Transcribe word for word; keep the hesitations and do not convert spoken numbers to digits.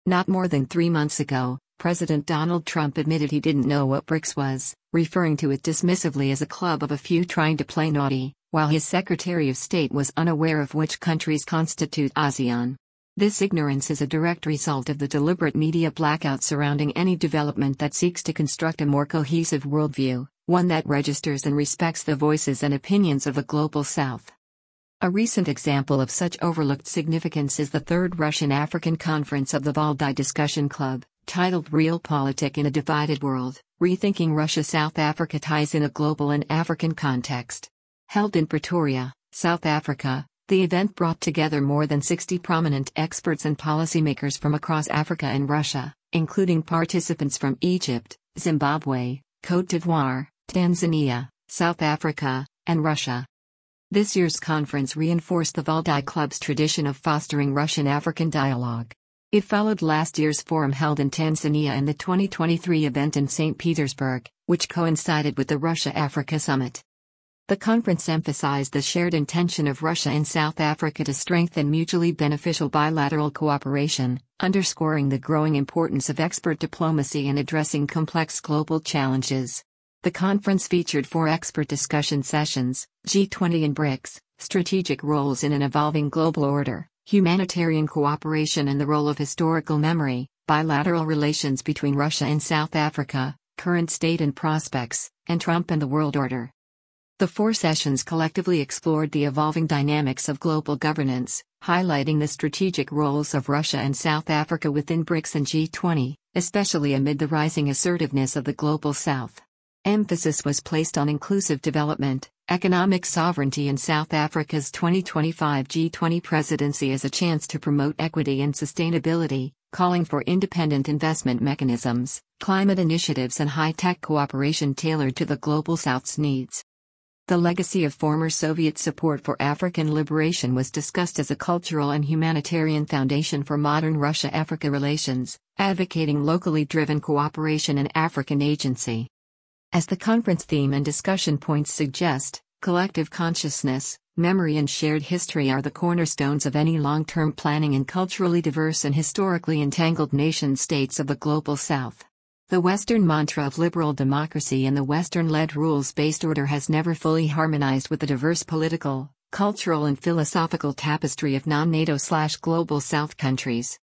Not more than three months ago, President Donald Trump admitted he didn't know what BRICS was, referring to it dismissively as a club of a few trying to play naughty, while his Secretary of State was unaware of which countries constitute ASEAN. This ignorance is a direct result of the deliberate media blackout surrounding any development that seeks to construct a more cohesive worldview, one that registers and respects the voices and opinions of the Global South. A recent example of such overlooked significance is the third Russian-African conference of the Valdai Discussion Club, titled Realpolitik in a Divided World, Rethinking Russia-South Africa Ties in a Global and African Context. Held in Pretoria, South Africa, the event brought together more than sixty prominent experts and policymakers from across Africa and Russia, including participants from Egypt, Zimbabwe, Côte d'Ivoire, Tanzania, South Africa, and Russia. This year's conference reinforced the Valdai Club's tradition of fostering Russian-African dialogue. It followed last year's forum held in Tanzania and the twenty twenty-three event in Saint Petersburg, which coincided with the Russia-Africa Summit. The conference emphasized the shared intention of Russia and South Africa to strengthen mutually beneficial bilateral cooperation, underscoring the growing importance of expert diplomacy in addressing complex global challenges. The conference featured four expert discussion sessions: G twenty and BRICS, strategic roles in an evolving global order, humanitarian cooperation and the role of historical memory, bilateral relations between Russia and South Africa, current state and prospects, and Trump and the world order. The four sessions collectively explored the evolving dynamics of global governance, highlighting the strategic roles of Russia and South Africa within BRICS and G twenty, especially amid the rising assertiveness of the Global South. Emphasis was placed on inclusive development, economic sovereignty and South Africa's twenty twenty-five G twenty presidency as a chance to promote equity and sustainability, calling for independent investment mechanisms, climate initiatives and high-tech cooperation tailored to the Global South's needs. The legacy of former Soviet support for African liberation was discussed as a cultural and humanitarian foundation for modern Russia-Africa relations, advocating locally driven cooperation and African agency. As the conference theme and discussion points suggest, collective consciousness, memory and shared history are the cornerstones of any long-term planning in culturally diverse and historically entangled nation-states of the Global South. The Western mantra of liberal democracy and the Western-led rules-based order has never fully harmonized with the diverse political, cultural and philosophical tapestry of non-NATO/Global South countries.